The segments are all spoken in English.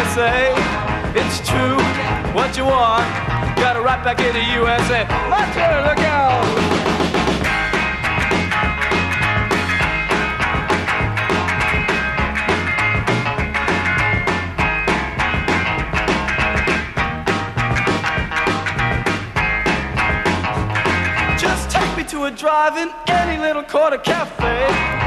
USA. It's true, what you want, got it right back in the USA. My turn, look out! To a drive-in, any little corner cafe.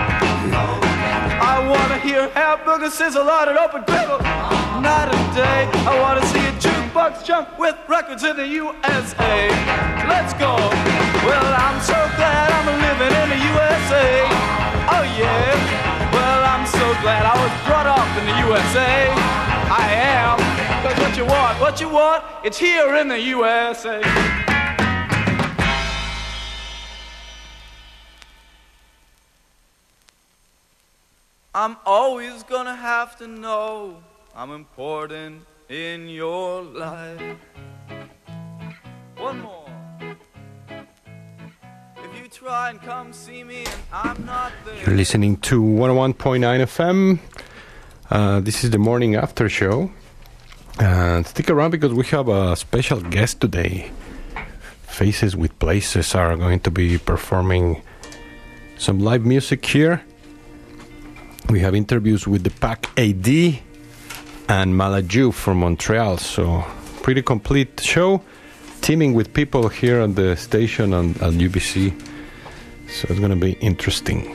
I wanna hear hamburger sizzle on an open griddle. Night and day, I wanna see a jukebox jump with records in the USA. Let's go. Well, I'm so glad I'm living in the USA. Oh yeah. Well, I'm so glad I was brought up in the USA. I am. 'Cause what you want, it's here in the USA. I'm always gonna have to know I'm important in your life. One more. If you try and come see me and I'm not there. You're listening to 101.9 FM. This is the morning after show. Stick around because we have a special guest today. Faces with Places are going to be performing some live music here. We have interviews with the Pack AD and Malaju from Montreal, so pretty complete show, teaming with people here on the station on UBC, so it's going to be interesting.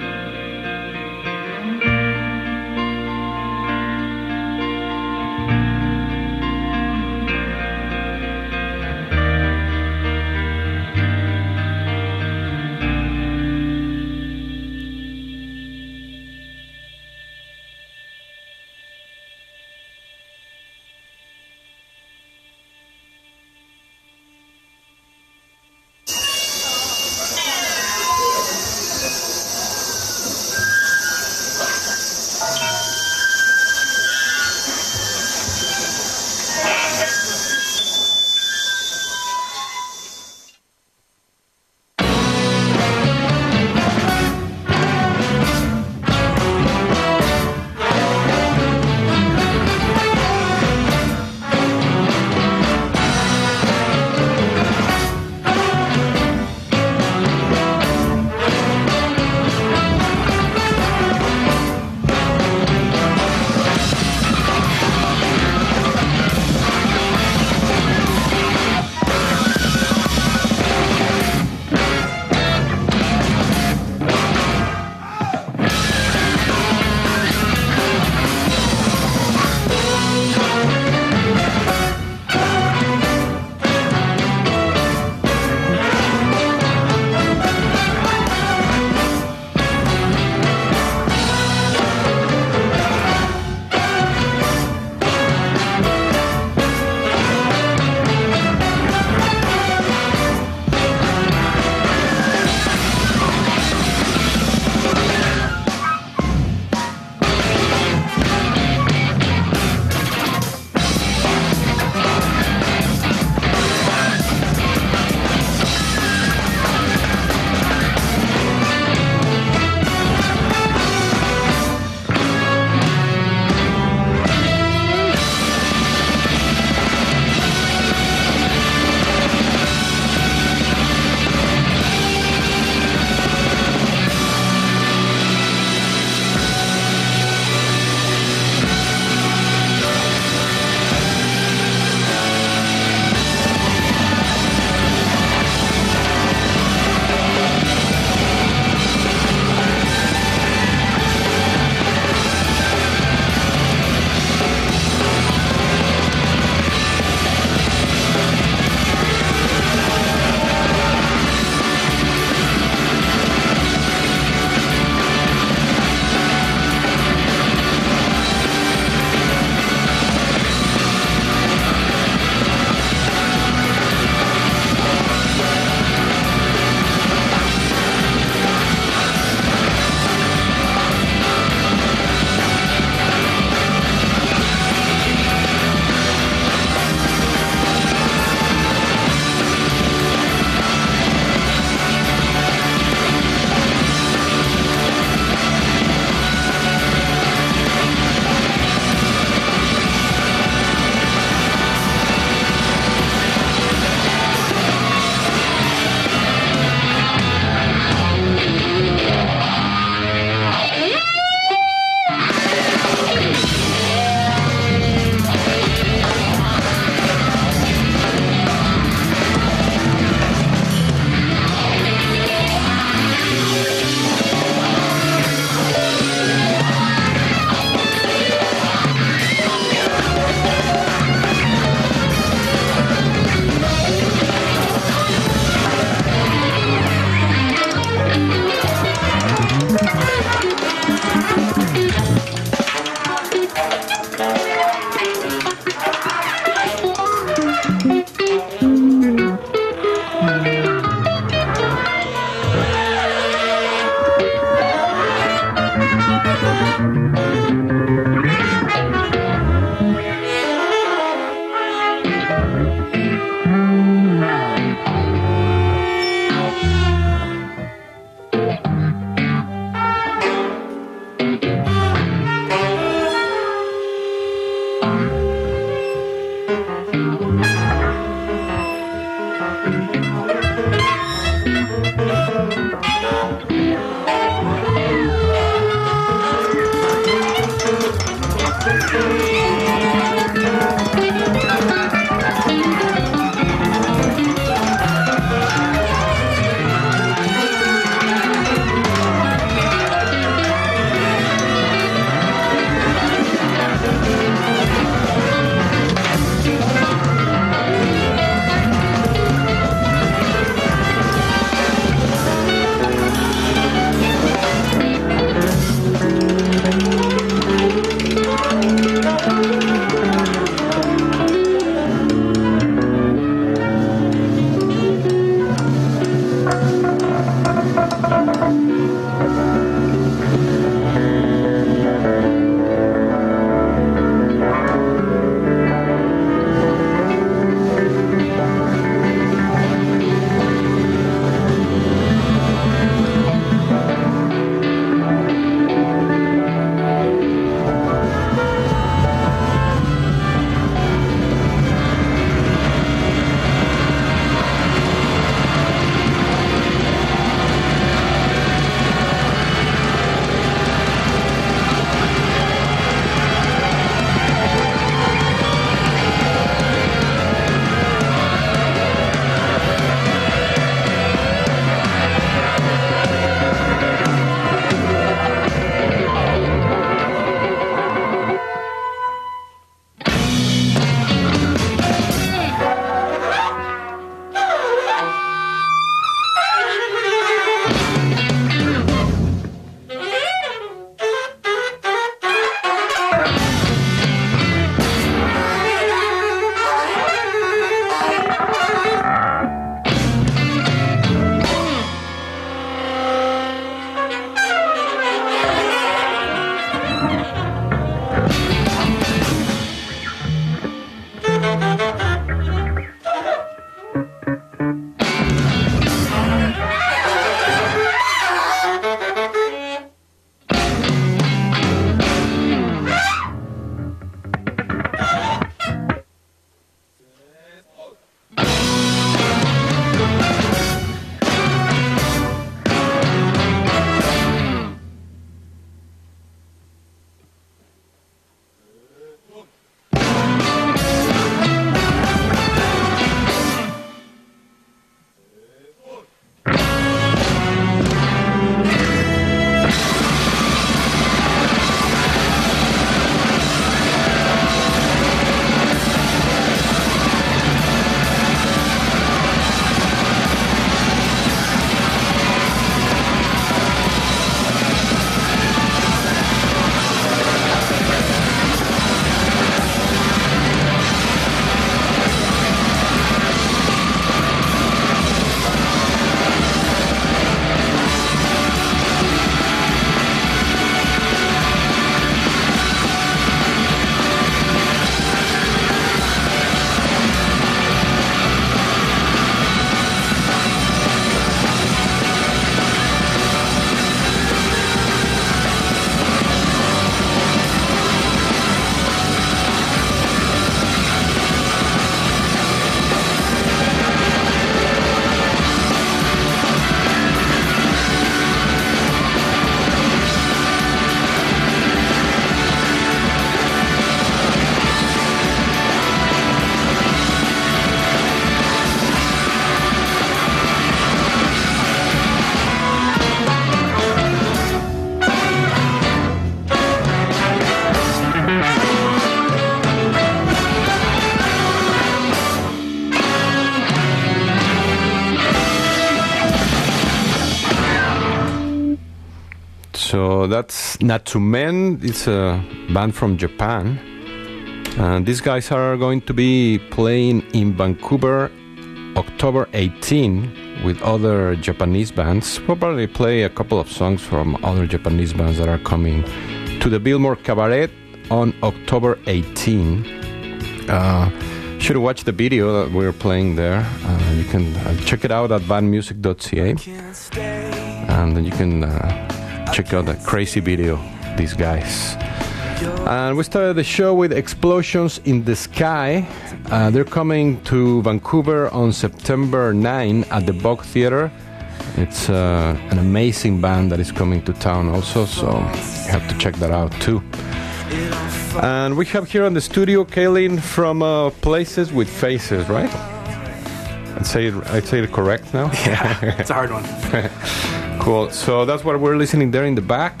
So that's Natsumen. It's a band from Japan. And these guys are going to be playing in Vancouver October 18 with other Japanese bands. Probably play a couple of songs from other Japanese bands that are coming to the Billmore Cabaret on October 18. Should watch the video that we're playing there. You can check it out at bandmusic.ca, and then you can check out the crazy video, these guys. And we started the show with Explosions in the Sky. They're coming to Vancouver on September 9 at the Vogue Theatre. It's an amazing band that is coming to town also, so you have to check that out too. And we have here on the studio Kaylin from Places with Faces, right? I'd say it correct now? Yeah, it's a hard one. Cool. So that's what we're listening there in the back.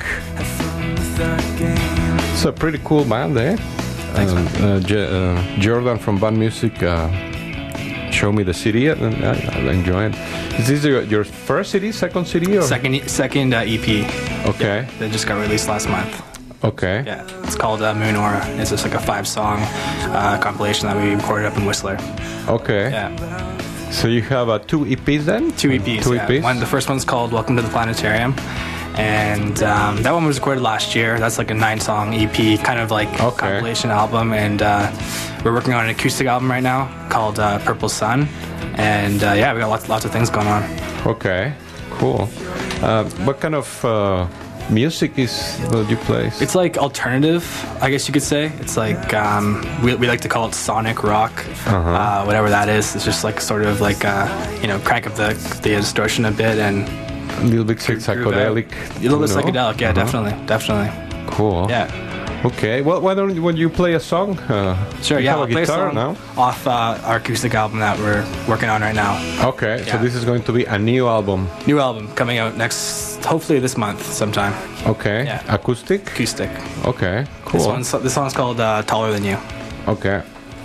It's a pretty cool band, eh? Thanks, man. Jordan from Band Music showed me the CD, and I enjoy it. Is this your first CD, second CD? Or? Second EP. Okay. Yeah, that just got released last month. Okay. Yeah, it's called Moon Aura. It's just like a 5-song compilation that we recorded up in Whistler. Okay. Yeah. So you have 2 EPs then? 2 EPs. Two yeah. EPs. The first one's called Welcome to the Planetarium. And that one was recorded last year. That's like a 9-song EP, kind of like compilation album. And we're working on an acoustic album right now called Purple Sun. And yeah, we got lots of things going on. Okay, cool. What kind of music do you play? It's like alternative, I guess you could say. It's like we like to call it sonic rock, whatever that is. It's just like sort of like crank up the distortion a bit and a little bit psychedelic. A little bit psychedelic, yeah, definitely. Cool. Yeah. Okay. Well, why don't you play a song? Sure. Yeah, I'll play a song now off our acoustic album that we're working on right now. Okay. Yeah. So this is going to be a new album. New album coming out hopefully this month sometime. Okay. Yeah. Acoustic. Okay. Cool. This song's called Taller Than You. Okay.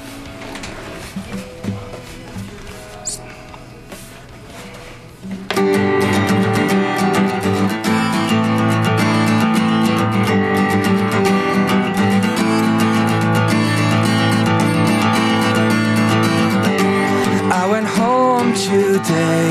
Today,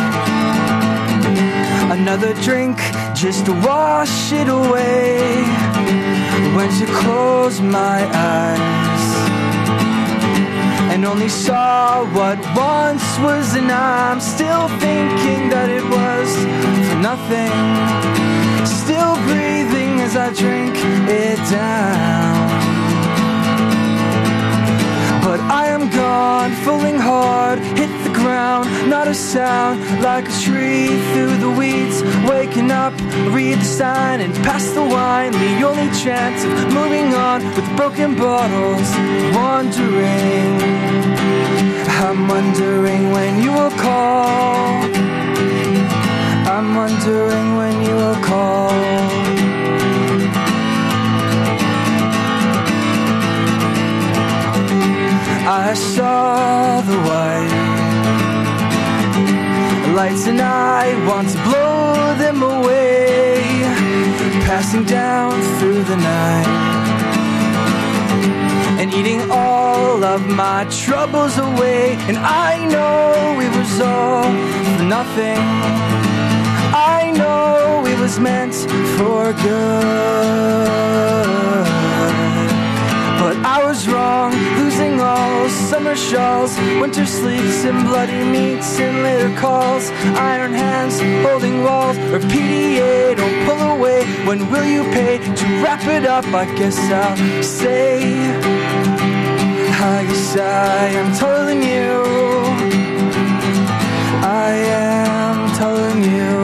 another drink just to wash it away. When to close my eyes and only saw what once was, and I'm still thinking that it was for nothing. Still breathing as I drink it down. But I am gone, falling hard, hit the ground, not a sound, like a tree through the weeds. Waking up, read the sign and pass the wine. The only chance of moving on with broken bottles. Wondering, I'm wondering when you will call. I'm wondering when you will call. I saw the white lights and I want to blow them away, passing down through the night and eating all of my troubles away. And I know it was all for nothing. I know it was meant for good. But I was wrong, losing all summer shawls, winter sleeps and bloody meats and later calls. Iron hands holding walls, or PDA, don't pull away. When will you pay to wrap it up? I guess I'll say, I guess I am taller than you. I am taller than you.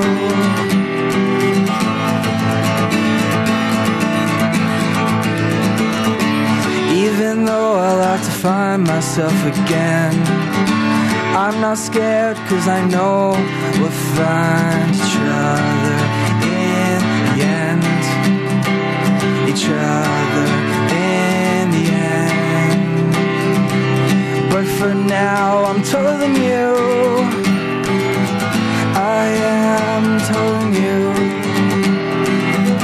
Even though I'll have to find myself again, I'm not scared, cause I know we'll find each other in the end. Each other in the end. But for now I'm taller than you. I am taller than you.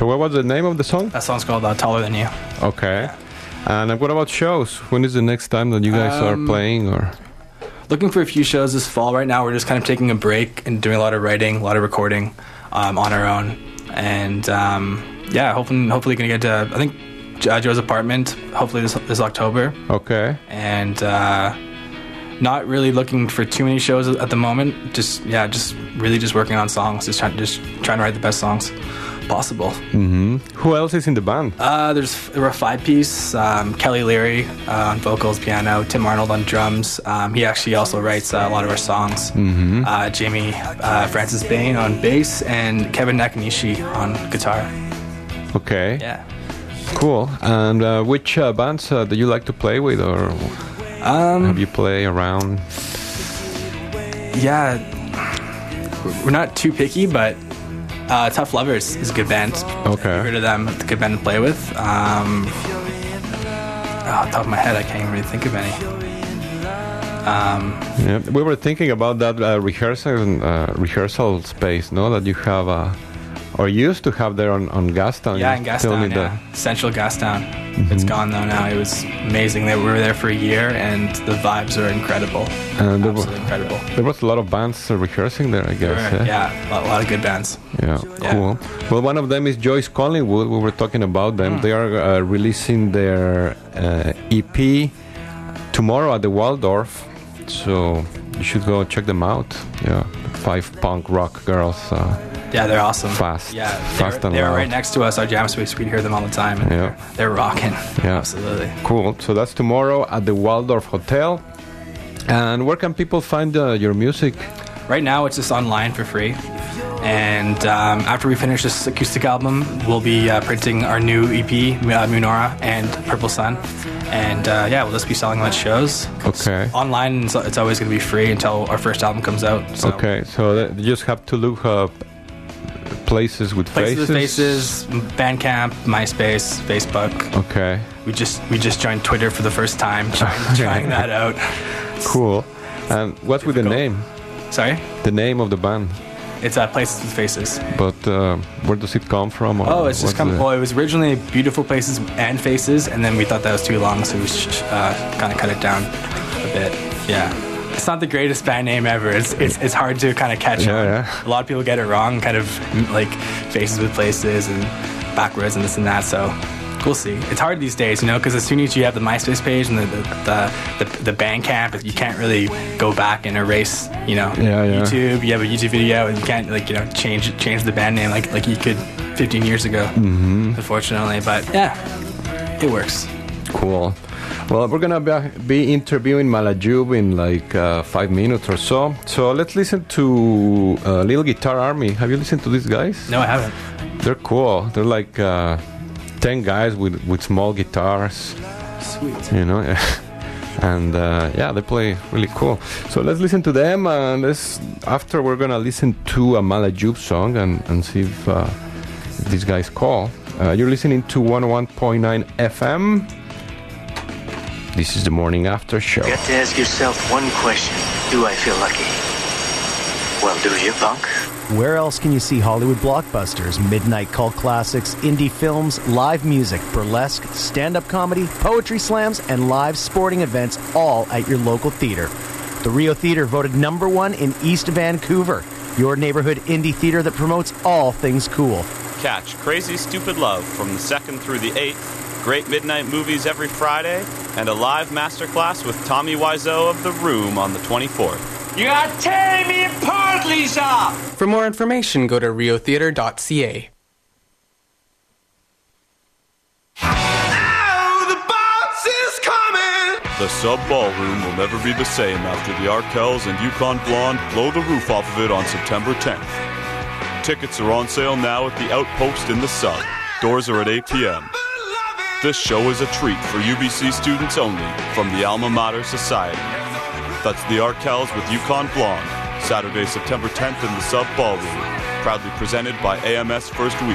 So what was the name of the song? That song's called Taller Than You. Okay. And what about shows? When is the next time that you guys are playing? Or looking for a few shows this fall. Right now we're just kind of taking a break and doing a lot of writing, a lot of recording on our own. And hopefully gonna get to, I think, Joe's Apartment, hopefully this October. Okay. And not really looking for too many shows at the moment. Just really working on songs. Just trying to write the best songs possible. Mm-hmm. Who else is in the band? We're a 5-piece. Kelly Leary on vocals, piano. Tim Arnold on drums. He actually also writes a lot of our songs. Mm-hmm. Jamie Francis Bain on bass, and Kevin Nakanishi on guitar. Okay. Yeah. Cool. And which bands do you like to play with, or have you play around? Yeah, we're not too picky, but Tough Lovers is a good band. Okay. I've heard of them. It's a good band to play with. Off the top of my head, I can't even really think of any. Yeah, we were thinking about that rehearsal space, no? That you have, or used to have there on Gastown. Yeah, in Gastown, Central Gastown. Mm-hmm. It's gone though now. It was amazing. We were there for a year, and the vibes are incredible. Absolutely incredible. There was a lot of bands rehearsing there, I guess. Yeah, a lot of good bands. Yeah, cool. Well, one of them is Joyce Collingwood. We were talking about them. They are releasing their EP tomorrow at the Waldorf, so you should go check them out. Yeah, 5 punk rock girls. Yeah, they're awesome. Fast. Yeah, fast and they're loud. right next to us. Our jam space, we'd hear them all the time. And they're rocking. Yeah, absolutely. Cool. So that's tomorrow at the Waldorf Hotel. And where can people find your music? Right now, it's just online for free. And after we finish this acoustic album, we'll be printing our new EP, Munora and Purple Sun. And we'll just be selling them at shows. Okay. Online, it's always going to be free until our first album comes out. So. Okay, so you just have to look up Places with Faces, Bandcamp, MySpace, Facebook. Okay. We just joined Twitter for the first time, trying that out. Cool. And what's with the name? Sorry? The name of the band. It's Places with Faces. But where does it come from? It's just it was originally Beautiful Places and Faces, and then we thought that was too long, so we kind of cut it down a bit. Yeah. It's not the greatest band name ever. It's hard to kind of catch on. Yeah. A lot of people get it wrong, kind of like Faces with Places and backwards and this and that, so we'll see. It's hard these days, because as soon as you have the MySpace page and the Bandcamp, you can't really go back and erase, YouTube. You have a YouTube video, and you can't change the band name like you could 15 years ago, unfortunately. But yeah, it works. Cool. Well, we're gonna be interviewing Malajube in like 5 minutes or so. So let's listen to Little Guitar Army. Have you listened to these guys? No, I haven't. They're cool. They're like 10 guys with small guitars. Sweet. And they play really cool. So let's listen to them, and after we're gonna listen to a Malajube song and see if these guys call. You're listening to 101.9 FM. This is the Morning After Show. You got to ask yourself one question. Do I feel lucky? Well, do you, punk? Where else can you see Hollywood blockbusters, midnight cult classics, indie films, live music, burlesque, stand-up comedy, poetry slams, and live sporting events, all at your local theater? The Rio Theater voted #1 in East Vancouver, your neighborhood indie theater that promotes all things cool. Catch Crazy Stupid Love from the 2nd through the 8th, great midnight movies every Friday, and a live masterclass with Tommy Wiseau of The Room on the 24th. You are tearing me apart, Lisa! For more information, go to riotheater.ca. The Sub Ballroom will never be the same after the Arkells and Yukon Blonde blow the roof off of it on September 10th. Tickets are on sale now at the Outpost in the Sub. Doors are at 8 p.m. This show is a treat for UBC students only from the Alma Mater Society. That's the Arkells with Yukon Blonde, Saturday, September 10th in the Sub Ballroom, proudly presented by AMS First Week.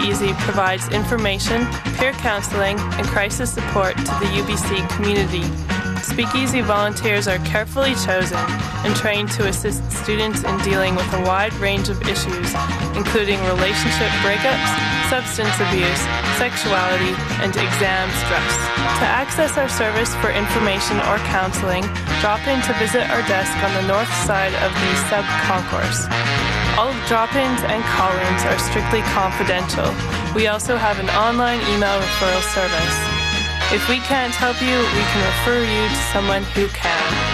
Easy provides information, peer counseling, and crisis support to the UBC community. Speakeasy volunteers are carefully chosen and trained to assist students in dealing with a wide range of issues, including relationship breakups, substance abuse, sexuality, and exam stress. To access our service for information or counseling, drop in to visit our desk on the north side of the sub-concourse. All drop-ins and call-ins are strictly confidential. We also have an online email referral service. If we can't help you, we can refer you to someone who can.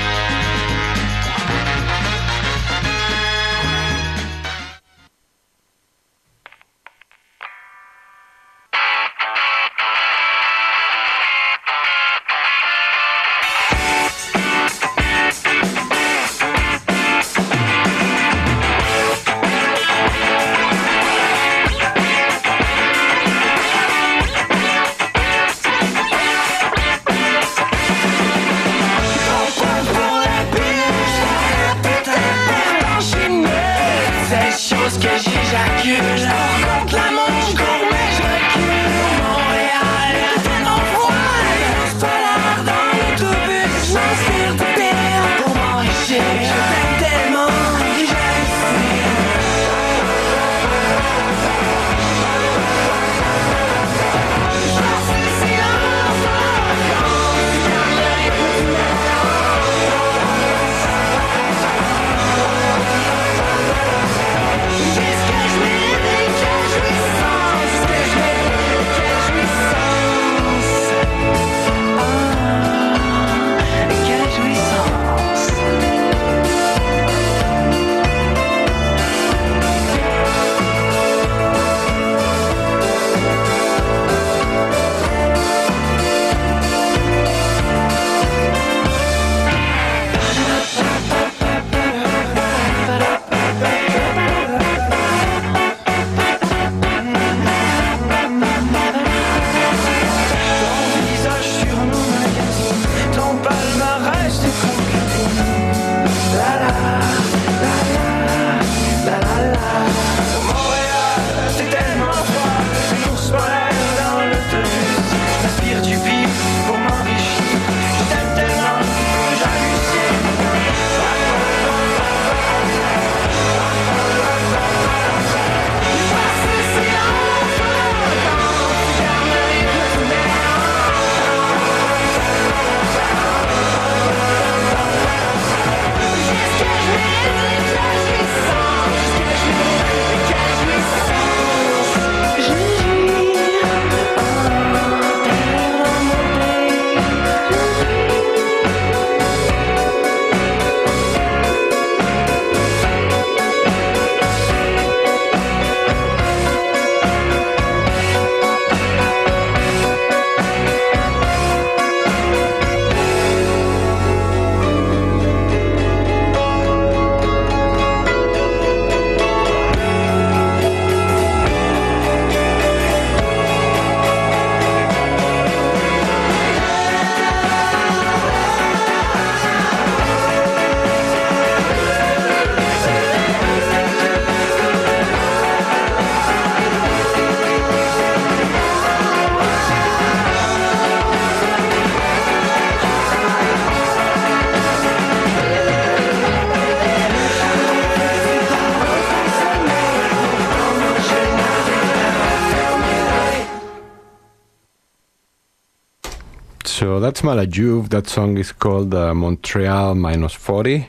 So that's Malajuve. That song is called Montreal -40.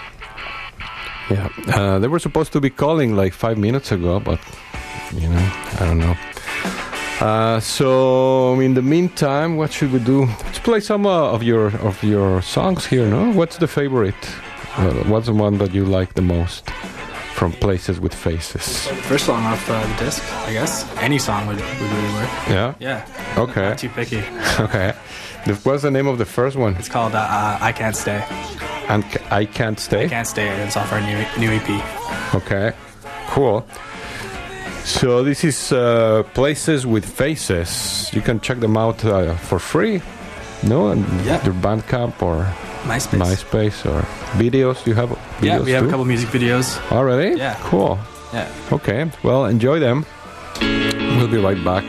Yeah, they were supposed to be calling like 5 minutes ago, but you know, I don't know. So in the meantime, what should we do? Let's play some of your songs here. No, what's the favorite? What's the one that you like the most from Places with Faces? First song off the disc, I guess. Any song would really work. Yeah. Yeah. Okay. Not too picky. Okay. What's the name of the first one? It's called I Can't Stay. And I Can't Stay? I Can't Stay. It's off our new EP. Okay. Cool. So this is Places with Faces. You can check them out for free. No? Yeah. Their Bandcamp or MySpace or videos. You have videos? Yeah, we have too? a couple music videos. Already? Yeah. Cool. Yeah. Okay. Well, enjoy them. We'll be right back.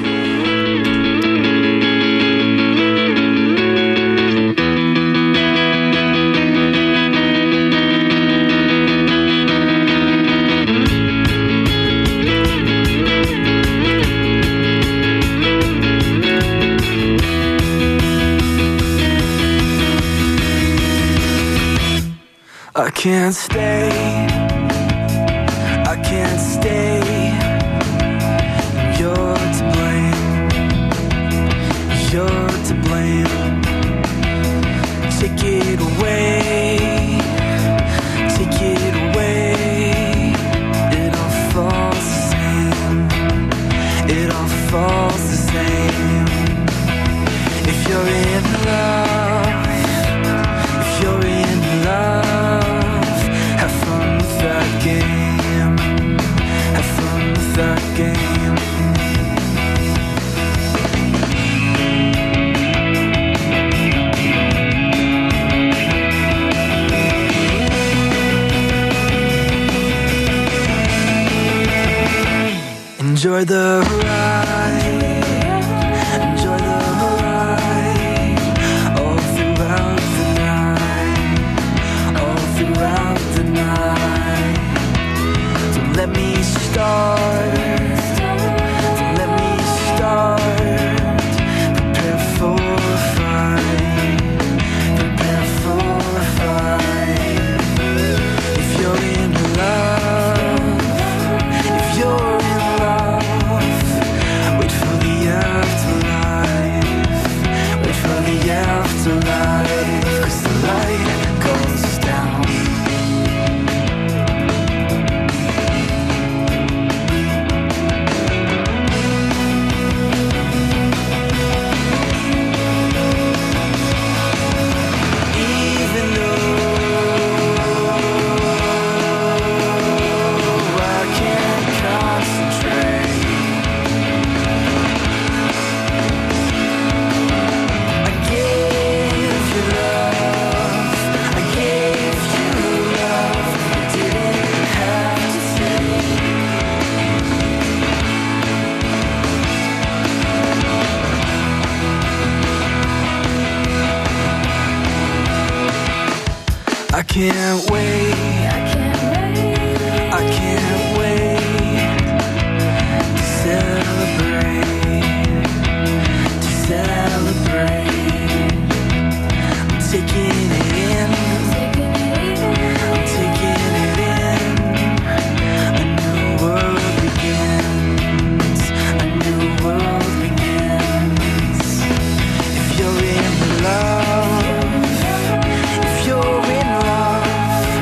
I can't stay, I can't stay. You're to blame, you're to blame. Take it away, take it away. It all falls the same, it all falls the same. If you're in love, if you're in love, have fun with that game, have fun with that game. Enjoy the ride, enjoy the ride, all throughout the night, all throughout the night. Don't let me start, don't let me start. Prepare for a fight, prepare for a fight. If you're in love, if you're in love, wait for the afterlife, wait for the afterlife, 'cause the light goes down. Even though I can't concentrate, I gave you love, I gave you love, you didn't have to say. I can't wait, I can't wait, I can't wait to celebrate, to celebrate. I'm taking it in, I'm taking it in. A new world begins, a new world begins. If you're in love, if you're in love,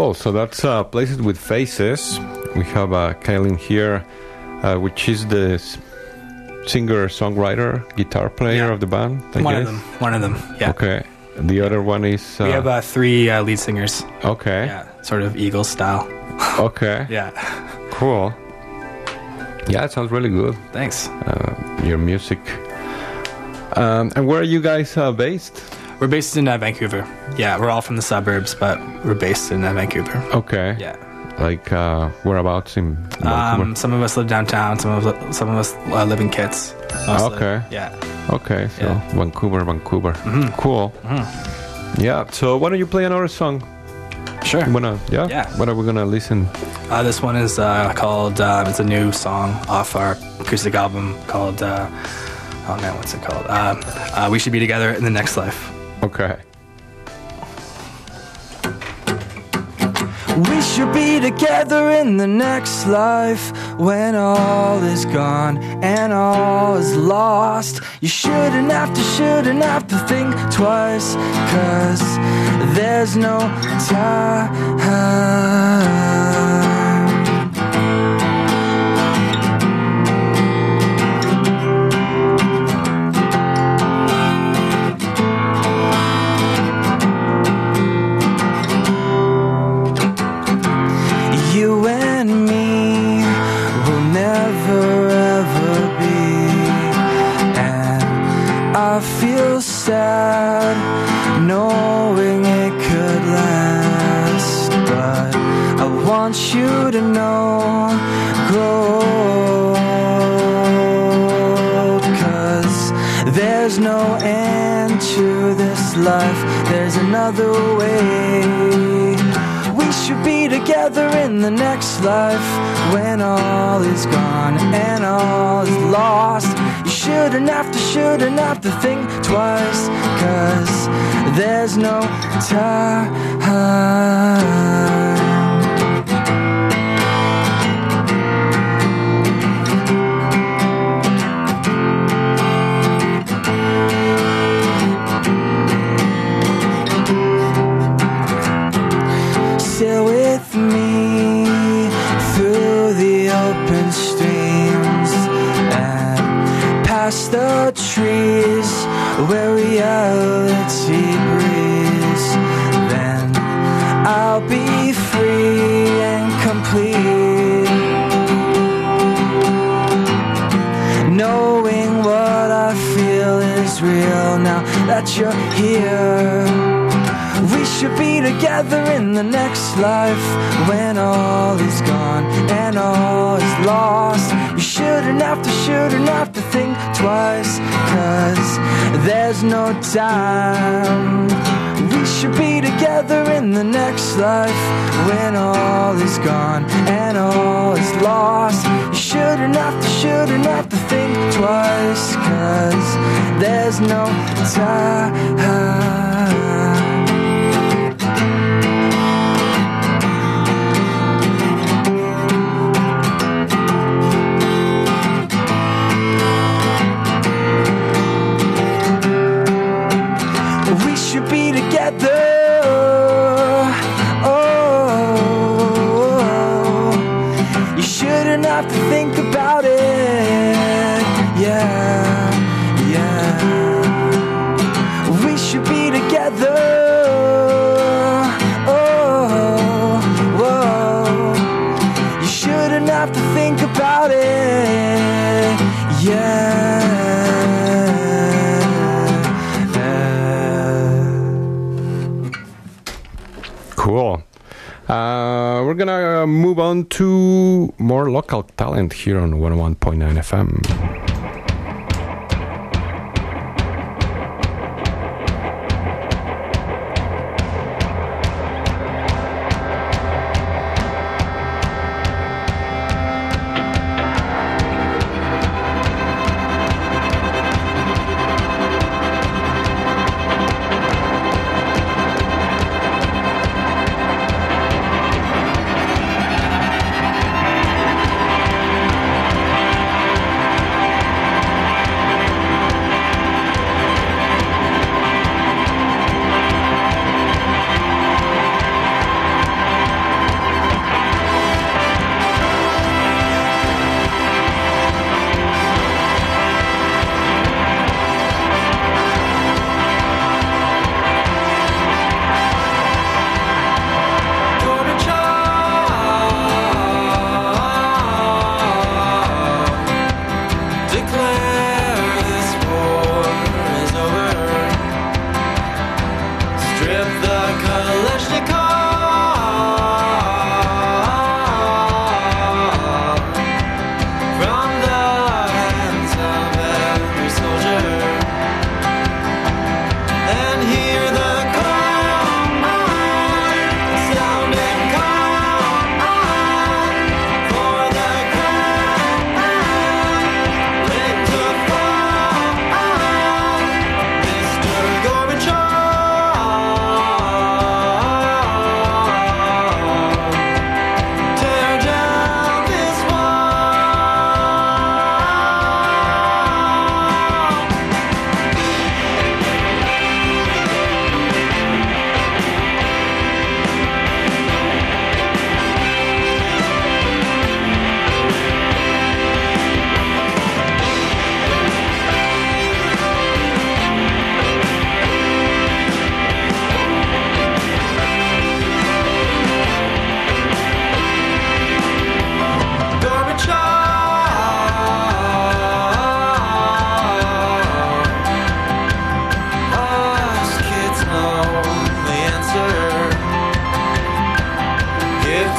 Cool. So that's Places with Faces. We have Kaylin here, which is the singer, songwriter, guitar player of the band. One of them. Yeah. Okay. The other one is. We have 3 lead singers. Okay. Yeah. Sort of Eagles style. Okay. Yeah. Cool. Yeah, it sounds really good. Thanks. Your music. And where are you guys based? We're based in Vancouver. Yeah, we're all from the suburbs, but we're based in Vancouver. Okay. Yeah. Like whereabouts in Vancouver? Some of us live downtown. Some of us live in Kits. Okay. Yeah. Okay. So Vancouver. Mm-hmm. Cool. Mm-hmm. Yeah. So why don't you play another song? Sure. Yeah. What are we gonna listen? This one is called. It's a new song off our acoustic album called. Oh man, what's it called? We Should Be Together in the Next Life. Okay. We should be together in the next life when all is gone and all is lost. You shouldn't have to think twice, 'cause there's no time. You and me will never ever be, and I feel sad knowing it could last, but I want you to know, grow old, 'cause there's no end to this life, there's another way. We should be together in the next life when all is gone and all is lost. You shouldn't have to think twice, 'cause there's no time. Sail with me through the open streams and past the trees where reality breathes. Then I'll be free and complete, knowing what I feel is real now that you're here. We should be together in the next life when all is gone and all is lost. You shouldn't have to think twice, 'cause there's no time. We should be together in the next life when all is gone and all is lost. You shouldn't have to think twice, 'cause there's no time. We should be together. Oh, you shouldn't have to think about it. Yeah. We should be together. Oh, you shouldn't have to think about it. Yeah. Cool. We're gonna move on to more local talent here on 101.9 FM.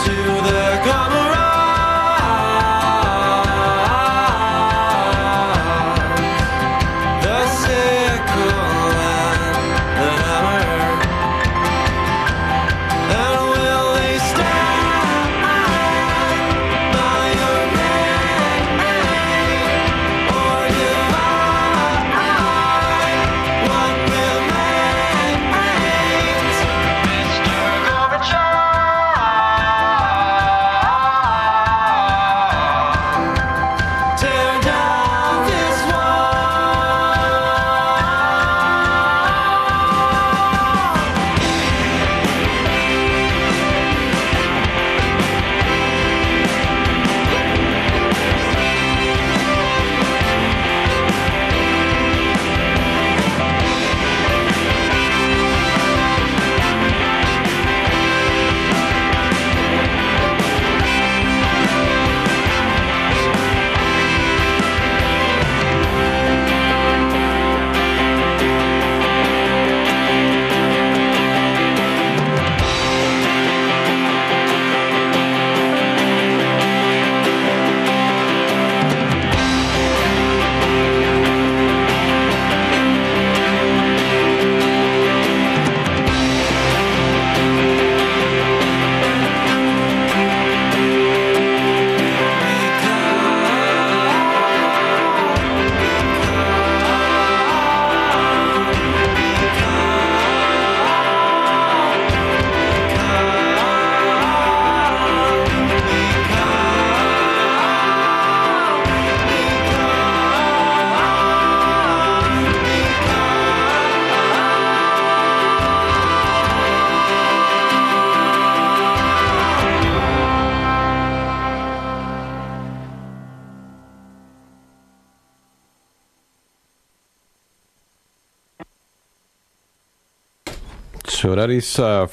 So that is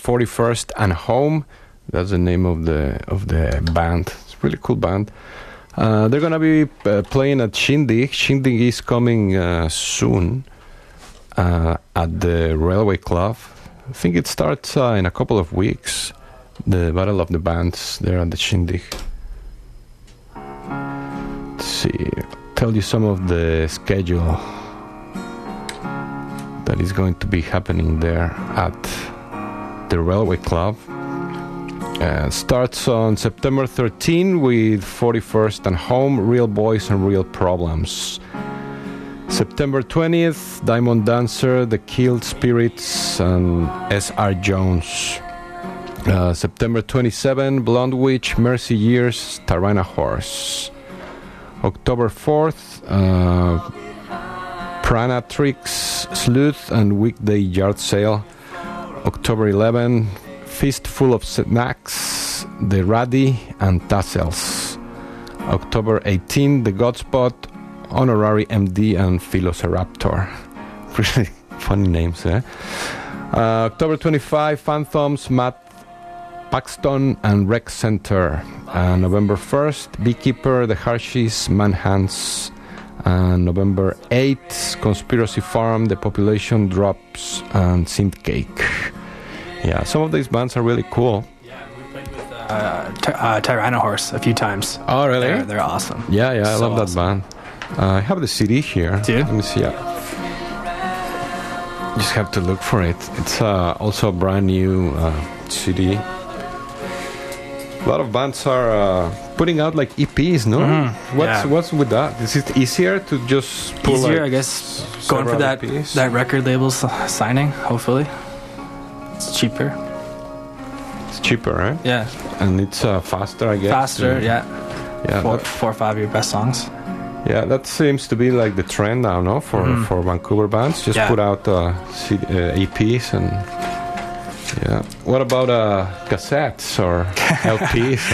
41st and Home. That's the name of the band. It's a really cool band. They're gonna be playing at Shindig. Shindig is coming soon at the Railway Club. I think it starts in a couple of weeks. The Battle of the Bands there at the Shindig. Let's see. Tell you some of the schedule that is going to be happening there at the Railway Club. Starts on September 13 with 41st and Home, Real Boys and Real Problems. September 20th, Diamond Dancer, The Killed Spirits and S.R. Jones. September 27, Blonde Witch, Mercy Years, Tarana Horse. October 4th, Prana Tricks, Sleuth and Weekday Yard Sale. October 11, Fistful of Snacks, The Raddy and Tassels. October 18, The Godspot, Honorary MD and Velociraptor. Really funny names, eh? October 25, Phantoms, Matt Paxton and Rec Center. November 1st, Beekeeper, The Harshies, Manhunts. And November 8th, Conspiracy Farm, The Population Drops, and Synth Cake. Yeah, some of these bands are really cool. Yeah, we played with Tyranno Horse a few times. Oh, really? They're awesome. Yeah, I love that band. I have the CD here. Do you? Let me see. Yeah. Just have to look for it. It's also a brand new CD. A lot of bands are putting out like EPs, no? Mm-hmm. What's with that? Is it easier to just pull I guess, going for that EPs? That record label's signing, hopefully. It's cheaper. It's cheaper, right? Yeah. And it's faster, I guess. Faster, yeah. Yeah. 4 or 5 of your best songs. Yeah, that seems to be like the trend now, no? For Vancouver bands, just put out EPs and. Yeah. What about cassettes or LPs?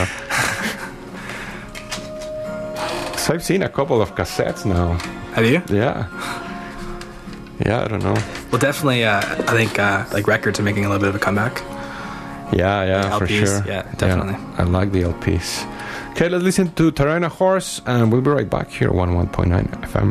So I've seen a couple of cassettes now. Have you? Yeah. Yeah, I don't know. Well, definitely, I think like records are making a little bit of a comeback. Yeah, LPs, for sure. Yeah, definitely. Yeah, I like the LPs. Okay, let's listen to Tarana Horse, and we'll be right back here, 101.9 FM.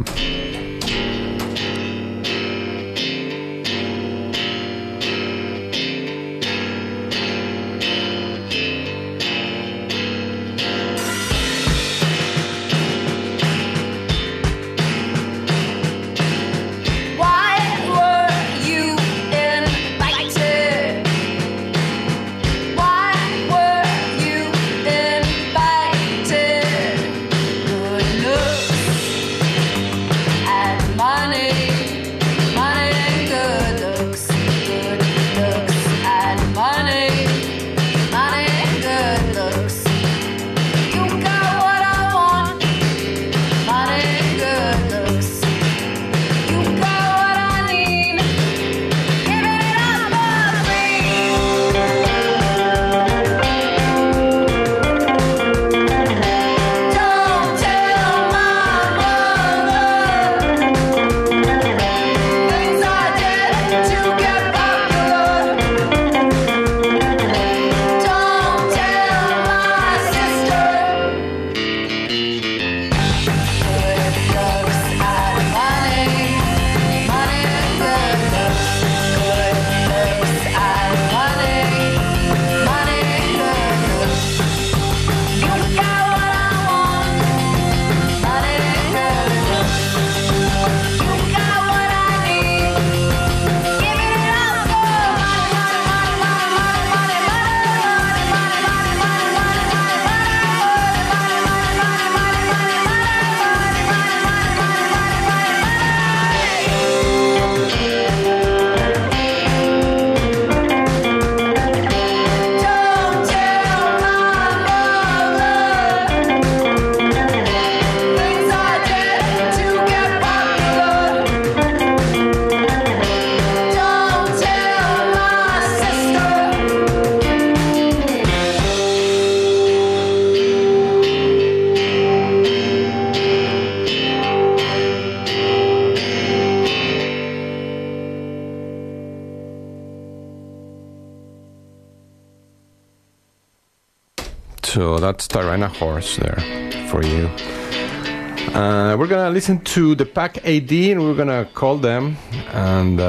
So that's Tyranna Horse there for you. We're gonna listen to the Pack AD, and we're gonna call them and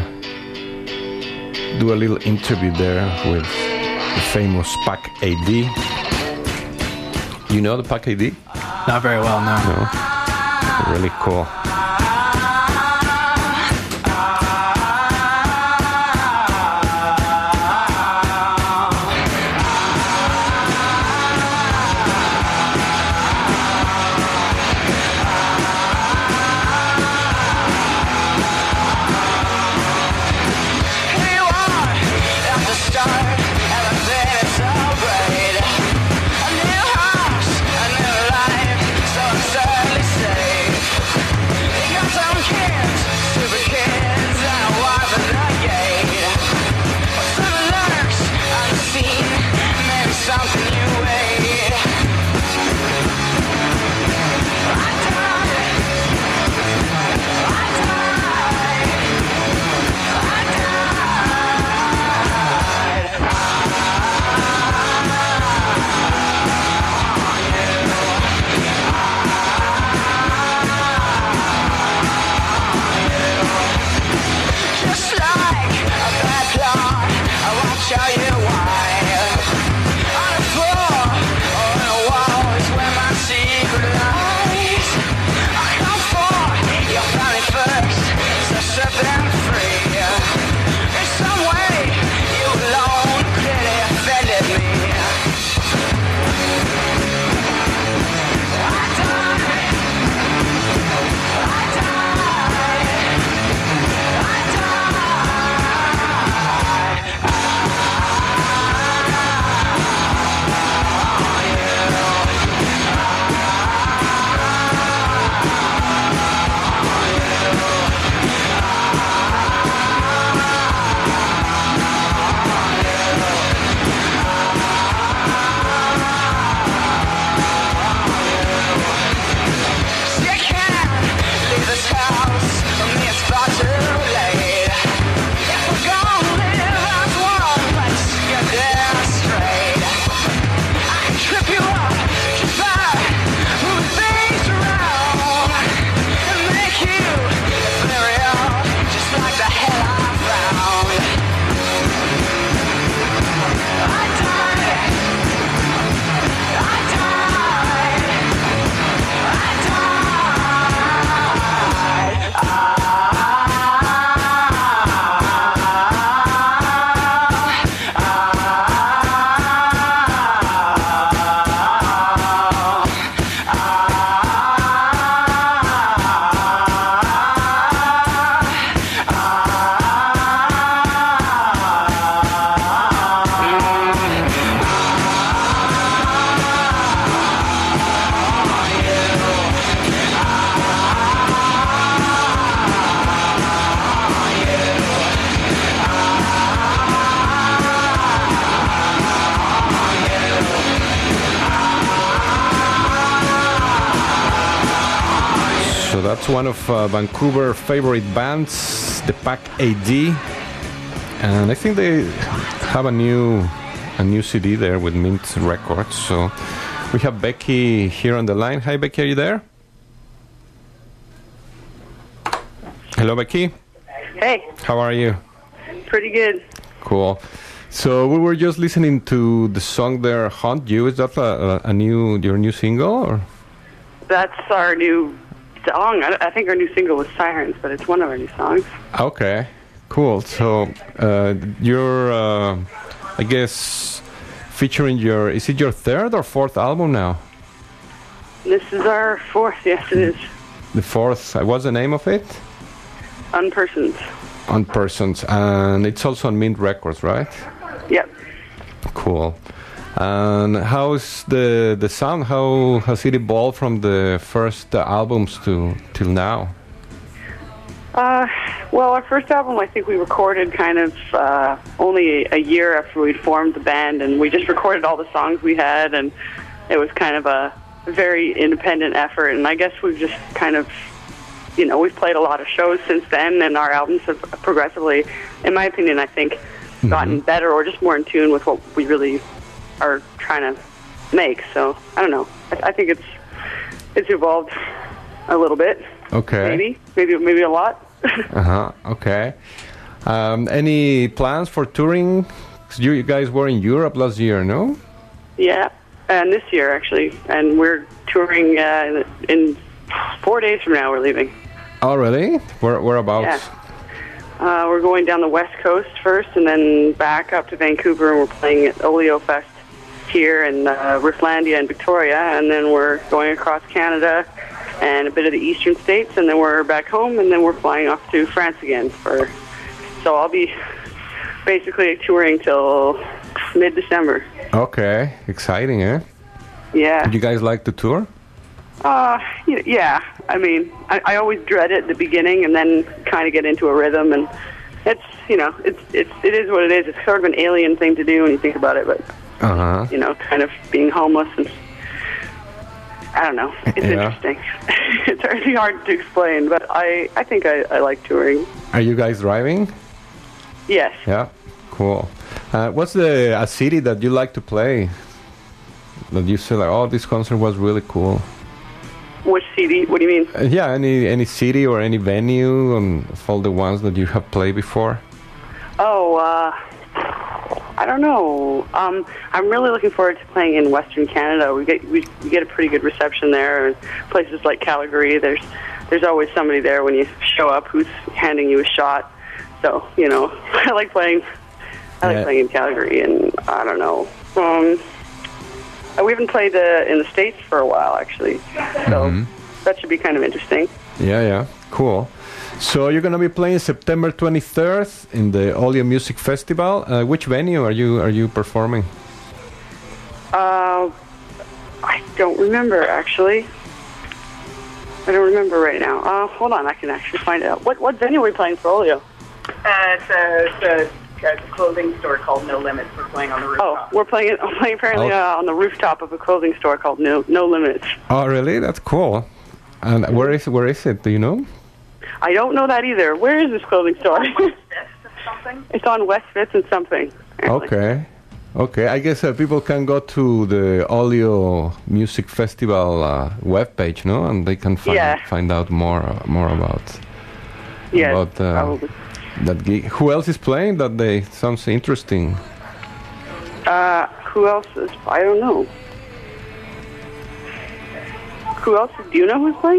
do a little interview there with the famous Pack AD. You know the Pack AD? Not very well, no. Really cool. That's one of Vancouver's favorite bands, the Pack AD, and I think they have a new CD there with Mint Records. So we have Becky here on the line. Hi, Becky, are you there? Hello, Becky. Hey. How are you? Pretty good. Cool. So we were just listening to the song there, "Haunt You." Is that your new single, or? That's our new song. I think our new single was Sirens, but it's one of our new songs. Okay, cool. So you're, I guess, featuring is it your third or fourth album now? This is our fourth, yes it is. The fourth, what's the name of it? Unpersons. Unpersons, and it's also on Mint Records, right? Yep. Cool. And how's the sound? How has it evolved from the first albums till now? Well, our first album, I think we recorded kind of only a year after we'd formed the band, and we just recorded all the songs we had, and it was kind of a very independent effort. And I guess we've just kind of, we've played a lot of shows since then, and our albums have progressively, in my opinion, I think, gotten better or just more in tune with what we really are trying to make. So I don't know. I think it's evolved a little bit. Okay. Maybe a lot. Okay. Any plans for touring? You guys were in Europe last year, no? Yeah, and this year actually, and we're touring in 4 days from now. We're leaving. Oh, really? Whereabouts? Yeah. We're going down the West Coast first, and then back up to Vancouver, and we're playing at Olio Fest here in Rifflandia and Victoria, and then we're going across Canada and a bit of the eastern states, and then we're back home, and then we're flying off to France again. So I'll be basically touring till mid-December. Okay, exciting, eh? Yeah. Do you guys like to tour? Yeah. I mean, I always dread it at the beginning, and then kind of get into a rhythm, and it is what it is. It's sort of an alien thing to do when you think about it, but kind of being homeless, and I don't know. It's interesting. It's really hard to explain, but I think I like touring. Are you guys driving? Yes. Yeah. Cool. What's a city that you like to play? That you say like, oh, this concert was really cool. Which city? What do you mean? Yeah, any city or any venue of all the ones that you have played before. Oh, I don't know. I'm really looking forward to playing in Western Canada. We get a pretty good reception there. And places like Calgary, there's always somebody there when you show up who's handing you a shot. So I like playing. I like playing in Calgary, and I don't know. We haven't played in the States for a while, actually. So that should be kind of interesting. Yeah, cool. So you're going to be playing September 23rd in the Olio Music Festival. Which venue are you performing? I don't remember, actually. I don't remember right now. Hold on, I can actually find out. What venue are we playing for Olio? It's a clothing store called No Limits. We're playing on the rooftop. Oh, we're playing apparently on the rooftop of a clothing store called No Limits. Oh, really? That's cool. And where is it? Do you know? I don't know that either. Where is this clothing store? It's on West 5th and something. Okay. I guess people can go to the Olio Music Festival webpage, no? And they can find out more about probably. That gig. Who else is playing that day? Sounds interesting. Who else is? I don't know. Who else? Do you know who's playing?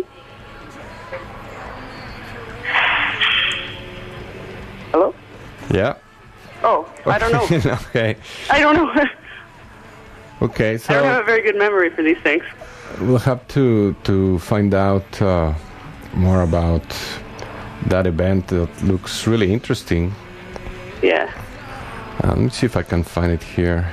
Hello? Yeah. Oh, I don't know. Okay. I don't know. Okay, so I don't have a very good memory for these things. We'll have to find out more about that event. That looks really interesting. Yeah. Let me see if I can find it here.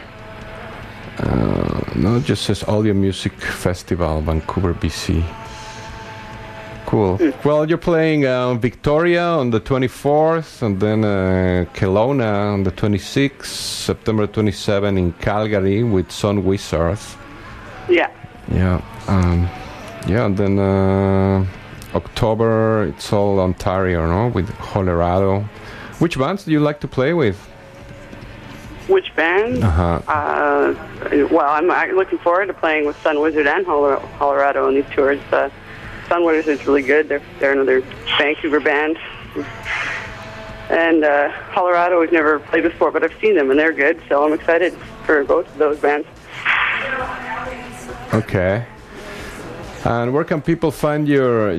No, it just says Olio Music Festival, Vancouver, BC. Cool. Well, you're playing Victoria on the 24th, and then Kelowna on the 26th, September 27 in Calgary with Sun Wizards. Yeah. Yeah. And then October, it's all Ontario, no? With Colorado. Which bands do you like to play with? Which band? Well, I'm looking forward to playing with Sun Wizard and Colorado on these tours. Sun Wizard is really good. They're another Vancouver band. And Colorado, we've never played before, but I've seen them, and they're good. So I'm excited for both of those bands. Okay. And where can people find your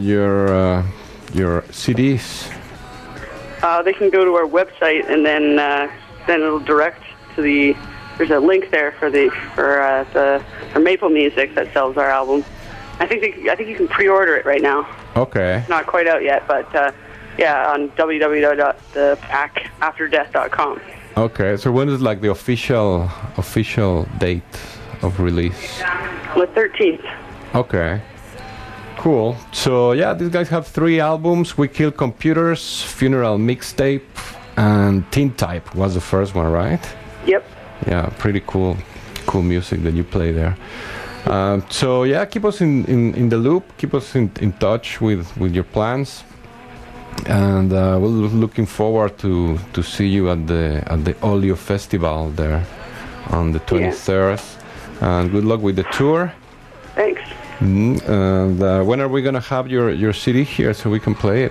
CDs? They can go to our website, and then it'll direct to there's a link there for Maple Music that sells our album. I think you can pre-order it right now. Okay. It's not quite out yet, but on www.thepackafterdeath.com. Okay, so when is like the official date of release? The 13th. Okay. Cool. So yeah, these guys have 3 albums: We Kill Computers, Funeral Mixtape, and Tintype was the first one, right? Yep. Yeah, pretty cool music that you play there. So yeah, keep us in the loop, keep us in touch with your plans, and we're looking forward to see you at the Olio Festival there on the 23rd. And good luck with the tour. Thanks. And when are we going to have your CD here so we can play it?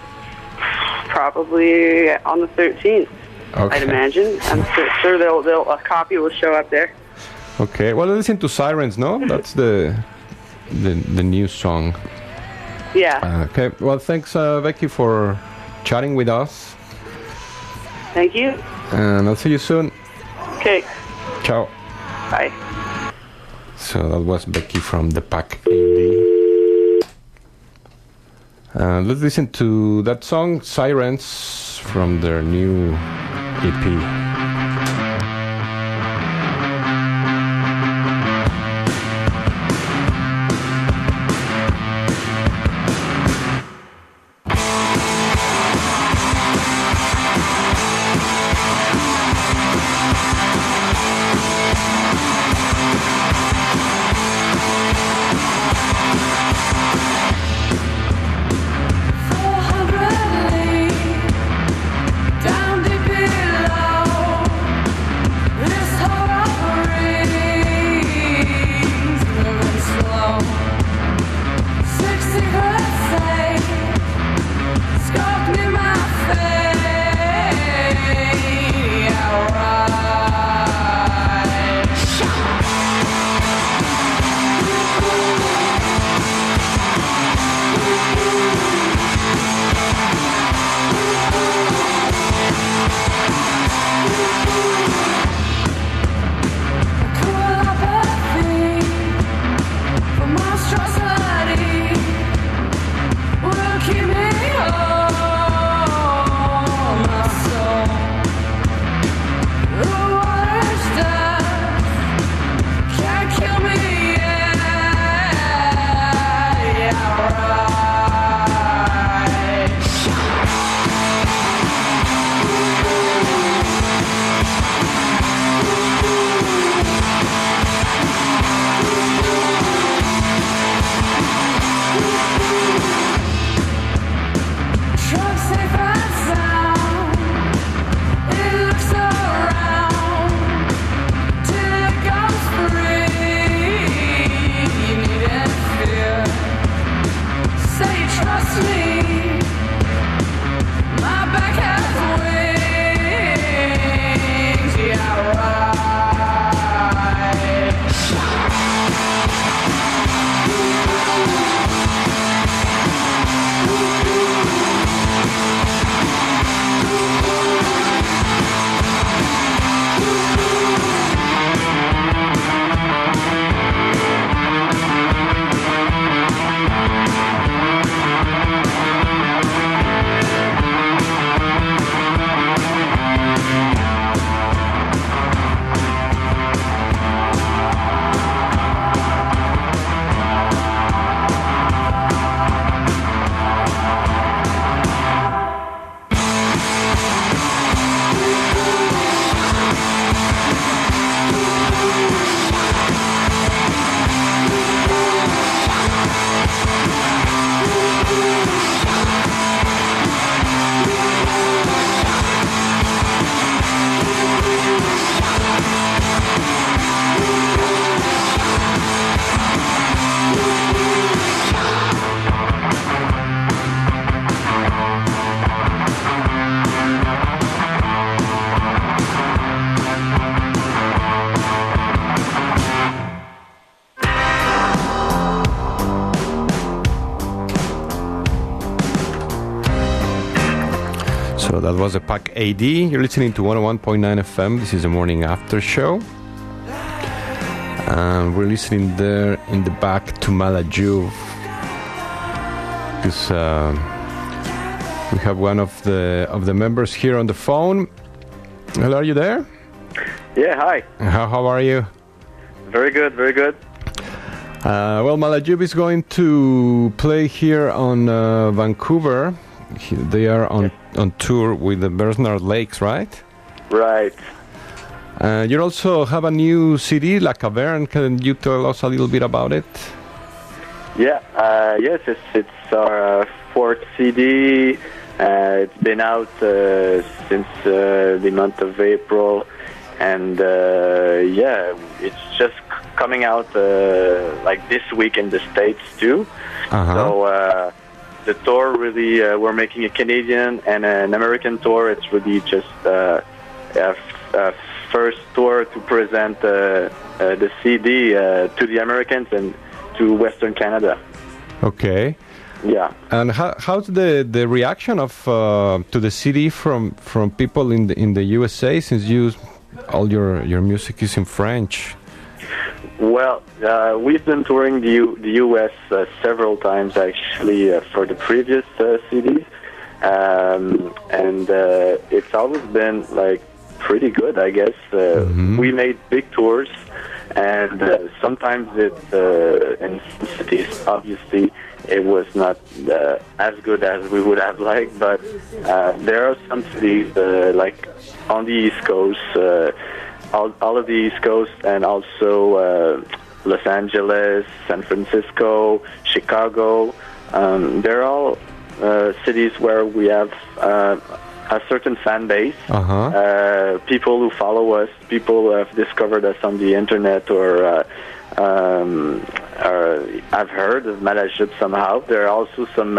Probably on the 13th, okay. I'd imagine. I'm sure a copy will show up there. Okay. Well, listen to Sirens, no? That's the new song. Yeah. Okay. Well, thanks, Becky, for chatting with us. Thank you. And I'll see you soon. Okay. Ciao. Bye. So that was Becky from the Pack AD. Let's listen to that song, Sirens, from their new EP. Down deep below, So that was a Pack AD. You're listening to 101.9 FM. This is the morning after show. We're listening there in the back to Malajuv, because we have one of the members here on the phone. Hello, are you there? Yeah, hi. How are you? Very good, very good. Well, Malajuv is going to play here on Vancouver. They are on tour with the Bernard Lakes, right? Right. You also have a new CD, La Caverne. Can you tell us a little bit about it? Yeah, yes, it's our fourth CD. It's been out since the month of April, and yeah, it's just coming out like this week in the States too. So the tour really, we're making a Canadian and an American tour. It's really just a first tour to present the CD to the Americans and to Western Canada. Okay. Yeah. And how's the reaction of to the CD from people in the USA, since all your music is in French? Well, we've been touring the U.S. Several times, actually, for the previous CDs, and it's always been like pretty good, I guess. We made big tours, and sometimes in some cities, obviously, it was not as good as we would have liked, but there are some cities like on the East Coast, all of the East Coast, and also Los Angeles, San Francisco, Chicago. They're all cities where we have a certain fan base, people who follow us, people who have discovered us on the internet, or I've heard of Malajube somehow. There are also some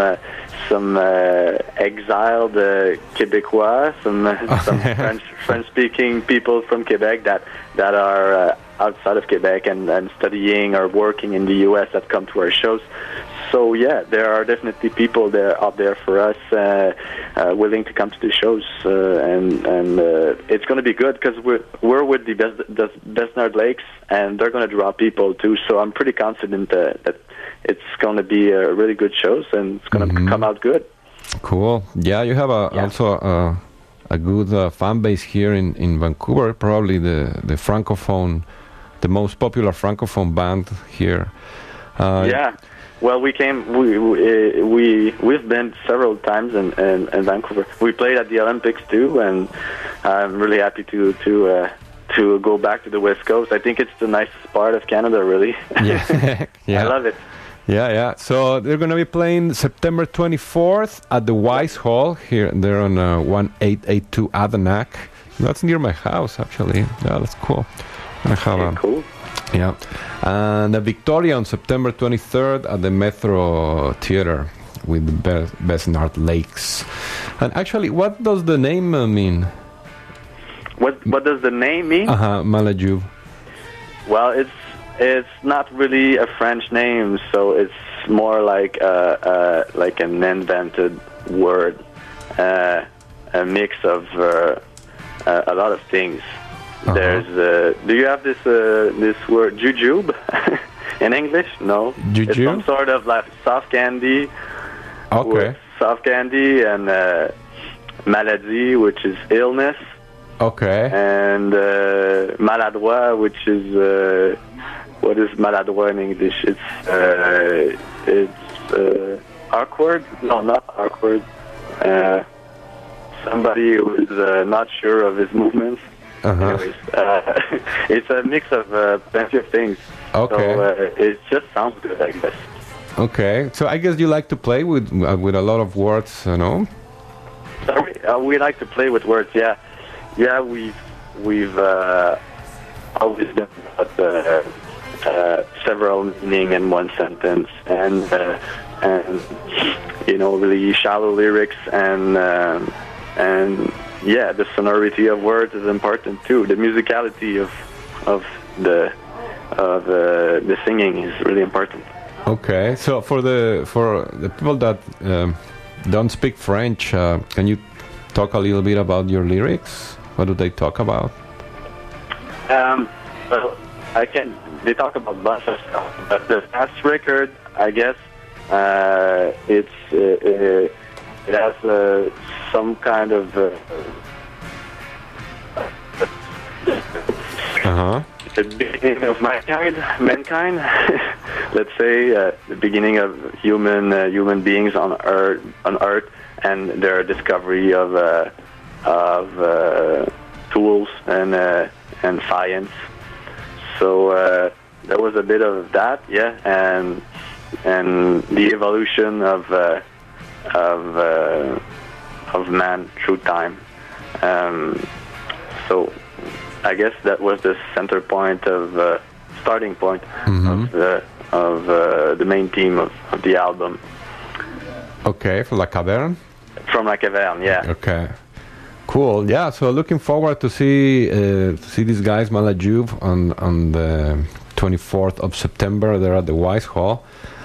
exiled Québécois, some French-speaking people from Quebec that are outside of Quebec and studying or working in the U.S. that come to our shows. So yeah, there are definitely people out there for us, willing to come to the shows, and it's going to be good because we're with the Besnard Lakes, and they're going to draw people too. So I'm pretty confident that it's going to be a really good shows, and it's going to come out good. Cool. Yeah, you have also a good fan base here in Vancouver. Probably the francophone, the most popular francophone band here. Yeah. Well, we've been several times in Vancouver. We played at the Olympics too, and I'm really happy to go back to the West Coast. I think it's the nicest part of Canada, really. Yeah, yeah. I love it. Yeah, yeah. So they're going to be playing September 24th at the Wise Hall here. They're on 1882 Adenac. That's near my house, actually. Yeah, that's cool. Cool. Yeah, and Victoria on September 23rd at the Metro Theater with the Besnard Lakes. And actually, what does the name mean? What does the name mean? Malajube. Well, it's not really a French name, so it's more like an invented word, a mix of a lot of things. There's do you have this word jujube in English? No. Jujube? It's some sort of like soft candy. Okay. Soft candy and maladie, which is illness. Okay. And maladroit, which is what is maladroit in English? It's awkward. No, not awkward. Somebody who is not sure of his movements. Anyways, it's a mix of plenty of things. Okay. So it just sounds good, I guess. Okay. So I guess you like to play with a lot of words, you know? Sorry, we like to play with words. Yeah, yeah. We've always done several meaning in one sentence, and really shallow lyrics and. Yeah, the sonority of words is important too. The musicality of the singing is really important. Okay, so for the people that don't speak French, can you talk a little bit about your lyrics? What do they talk about? Well, I can. They talk about a bunch of stuff, but the last record, I guess, it has some kind of the beginning of mankind. Let's say the beginning of human beings on Earth, and their discovery of tools and science. So there was a bit of that, yeah, and the evolution of man through time. So I guess that was the center point of starting point of the main theme of the album. Okay, from La Caverne? From La Caverne, yeah. Okay. Cool. Yeah, so looking forward to see these guys, Malajuve, on the 24th of September. They're at the Wise Hall.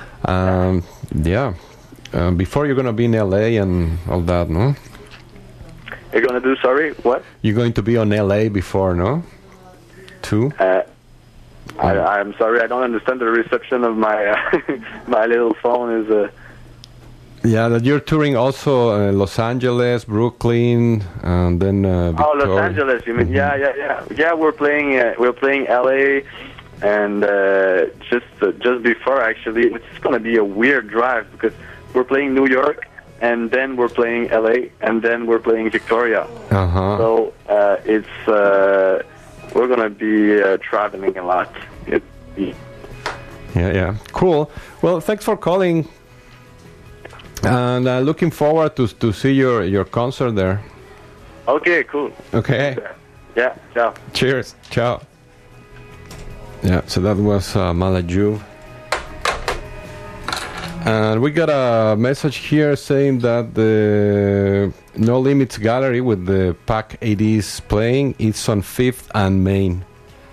Before you're going to be in LA and all that, no? You're going to do, sorry, what? You're going to be on LA before, no? Too? I'm sorry, I don't understand the reception of my my little phone is... Yeah, that you're touring also Los Angeles, Brooklyn, and then Victoria. Los Angeles, you mean? Yeah, we're playing LA, and just before, actually, it's going to be a weird drive, because we're playing New York, and then we're playing LA, and then we're playing Victoria. So we're going to be traveling a lot. Yeah. Cool. Well, thanks for calling. And looking forward to see your concert there. Okay, cool. Okay. Yeah, ciao. Cheers. Ciao. Yeah, so that was Malajuve. And we got a message here saying that the No Limits Gallery with the Pack ADs playing, it's on 5th and Main.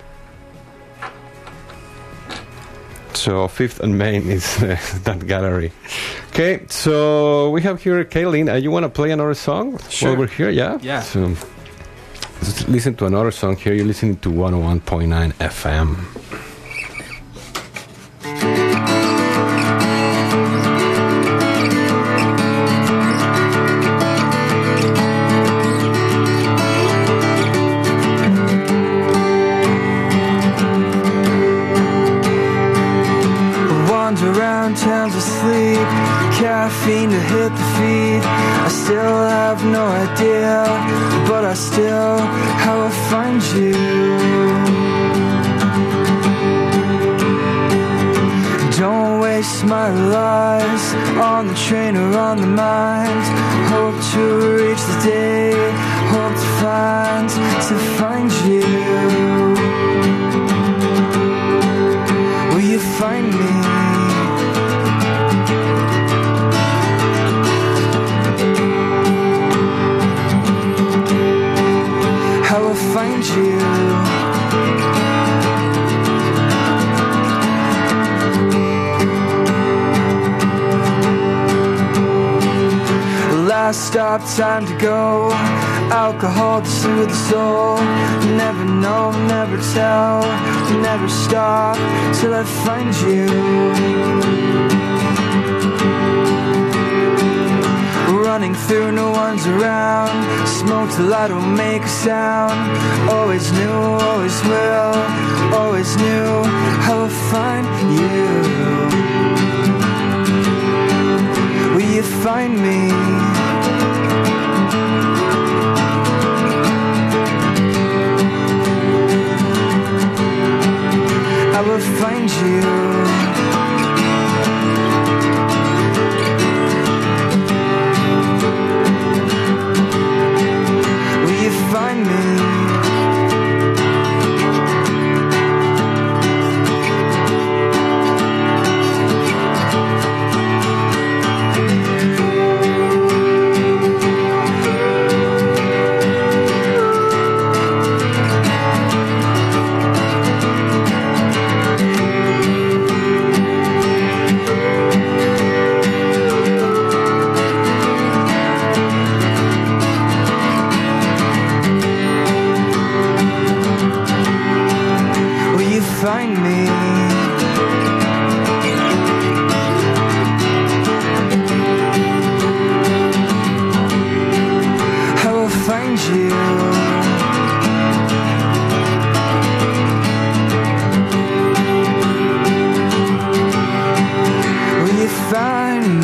So 5th and Main is that gallery. Okay, so we have here Kaylin. You want to play another song? Sure. While we're here, yeah? Yeah. So let's listen to another song here. You're listening to 101.9 FM. Towns asleep, caffeine to hit the feed. I still have no idea, but I still how I find you. Don't waste my lies on the train or on the mind. Hope to reach the day, hope to find you. Will you find me? Find you. Last stop, time to go. Alcohol to soothe the soul. Never know, never tell. Never stop till I find you. Running through, no one's around. Smoke till I don't make a sound. Always knew, always will. Always knew how I find you. Will you find me? I will find you. Find me. Find me. I will find you. Will you find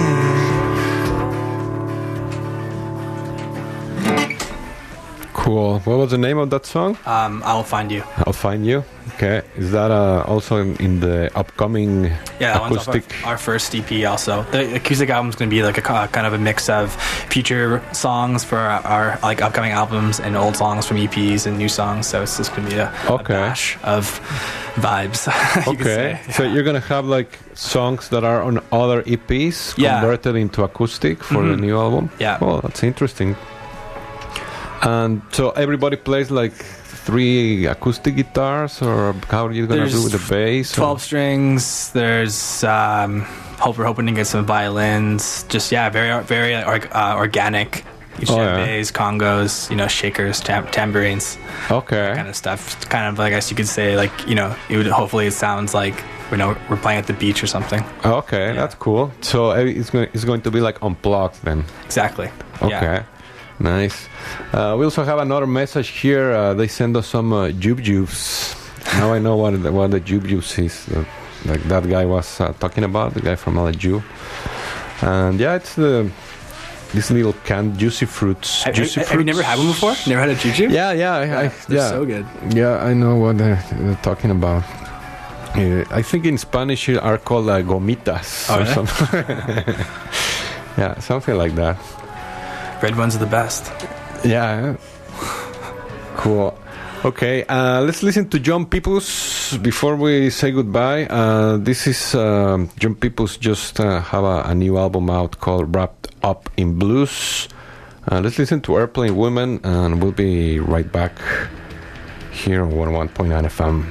me? Cool. cool. What was the name of that song? I'll Find You. I'll Find You. Okay. Is that also in the upcoming acoustic? That one's our first EP also. The acoustic album is going to be like a kind of a mix of future songs for our like upcoming albums and old songs from EPs and new songs. So it's just going to be a bash of vibes. Okay. So you're going to have like songs that are on other EPs converted into acoustic for the new album? Yeah. Oh, that's interesting. And so everybody plays like 3 acoustic guitars, or how are you going to do with the bass? 12 strings. There's we're hoping to get some violins. Just very organic. Djembes, congos, shakers, tambourines. Okay. That kind of stuff. It's kind of, I guess you could say, like, hopefully it sounds like we're playing at the beach or something. Okay, that's cool. So it's going to be like unplugged then. Exactly. Okay. Yeah. Nice. We also have another message here. They send us some jubjubs. Now I know what the jubjubs is. Like that guy was talking about, the guy from LSU. And it's this little canned juicy fruits. Have you never had one before? Never had a jujube? Yeah. They're so good. Yeah, I know what they're talking about. I think in Spanish they are called gomitas or something. Yeah, something like that. Red ones are the best. Yeah. Cool. Okay, let's listen to John Peoples before we say goodbye. This is John Peoples just have a new album out called Wrapped Up in Blues. Let's listen to Airplane Woman, and we'll be right back here on 101.9 FM.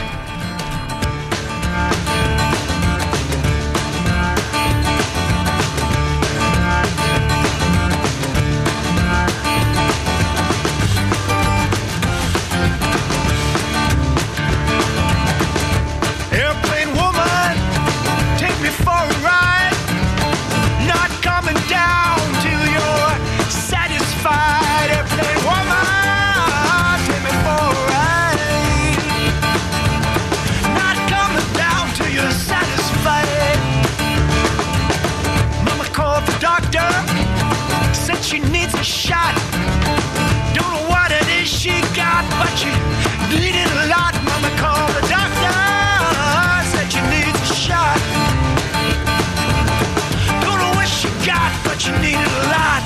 She needs a shot. Don't know what it is she got, but she needed a lot. Mama called the doctor, said she needs a shot. Don't know what she got, but she needed a lot.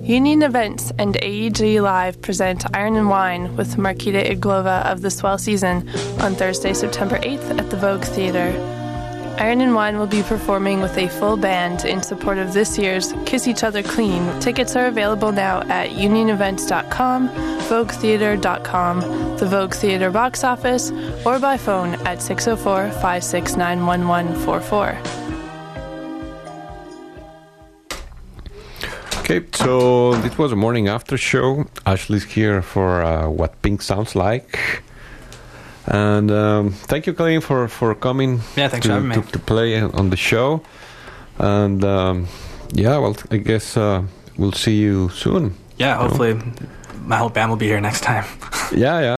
Union Events and AEG Live present Iron and Wine with Markita Iglova of The Swell Season on Thursday, September 8th at the Vogue Theatre. Iron and Wine will be performing with a full band in support of this year's Kiss Each Other Clean. Tickets are available now at unionevents.com, voguetheater.com, the Vogue Theatre box office, or by phone at 604-569-1144. Okay, so this was a morning after show. Ashley's here for What Pink Sounds Like. And thank you, Colleen, for coming thanks for having me. To play on the show. And I guess we'll see you soon. Yeah, hopefully my whole band will be here next time. Yeah.